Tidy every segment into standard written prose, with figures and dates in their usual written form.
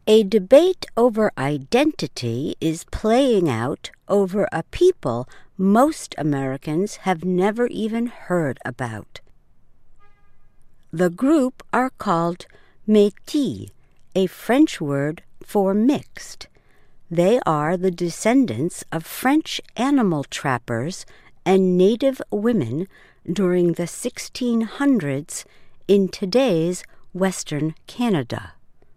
A debate over identity is playing out over a people most Americans have never even heard about. The group are called Métis, a French word for mixed. They are the descendants of French animal trappers and native women during the 1600s in today's Western Canada.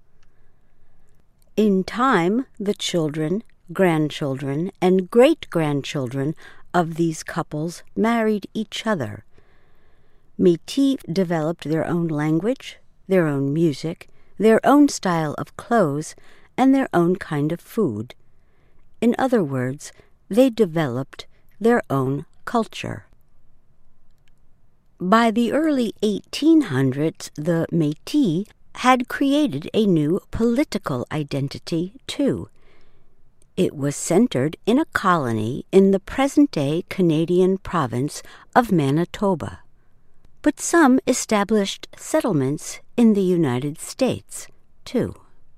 In time, the children, grandchildren, and great-grandchildren of these couples married each other. Métis developed their own language, their own music, their own style of clothes, and their own kind of food. In other words, they developed their own culture. By the early 1800s, the Métis had created a new political identity, too. It was centered in a colony in the present-day Canadian province of Manitoba. But some established settlements in the United States, too.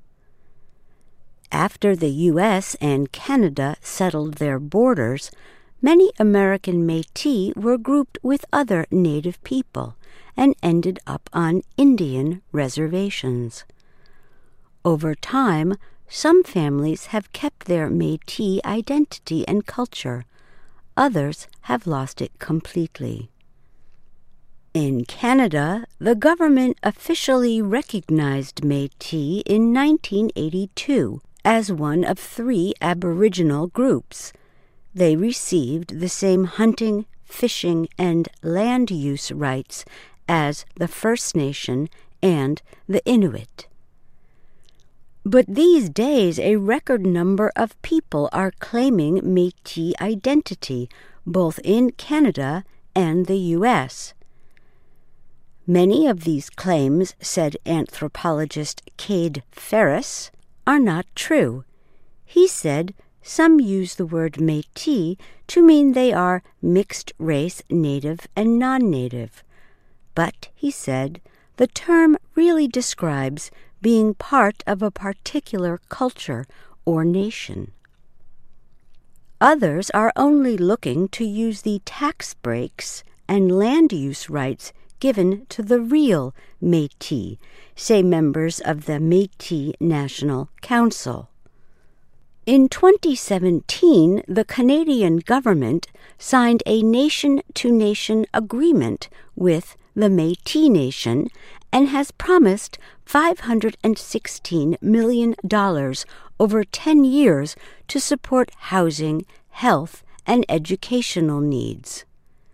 After the U.S. and Canada settled their borders, many American Métis were grouped with other Native people and ended up on Indian reservations. Over time, some families have kept their Métis identity and culture. Others have lost it completely. In Canada, the government officially recognized Métis in 1982 as one of 3 Aboriginal groups. They received the same hunting, fishing, and land use rights as the First Nation and the Inuit. But these days, a record number of people are claiming Métis identity, both in Canada and the U.S. Many of these claims, said anthropologist Cade Ferris, are not true. He said some use the word Métis to mean they are mixed-race native and non-native. But, he said, the term really describes being part of a particular culture or nation. Others are only looking to use the tax breaks and land use rights given to the real Métis, say members of the Métis National Council. In 2017, the Canadian government signed a nation-to-nation agreement with the Métis Nation and has promised $516 million over 10 years to support housing, health, and educational needs.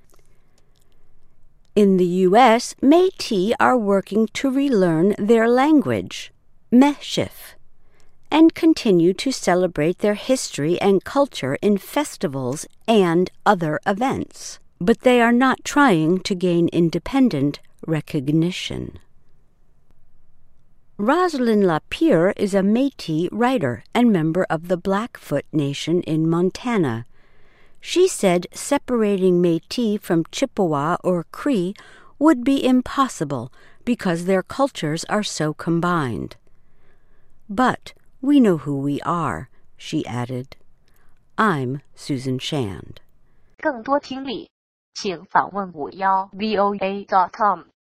In the U.S., Métis are working to relearn their language, Meshif, and continue to celebrate their history and culture in festivals and other events. But they are not trying to gain independent recognition. Rosalind Lapierre is a Métis writer and member of the Blackfoot Nation in Montana. She said separating Métis from Chippewa or Cree would be impossible because their cultures are so combined. But we know who we are, she added. I'm Susan Shand. 更多听力，请访问51voa.com。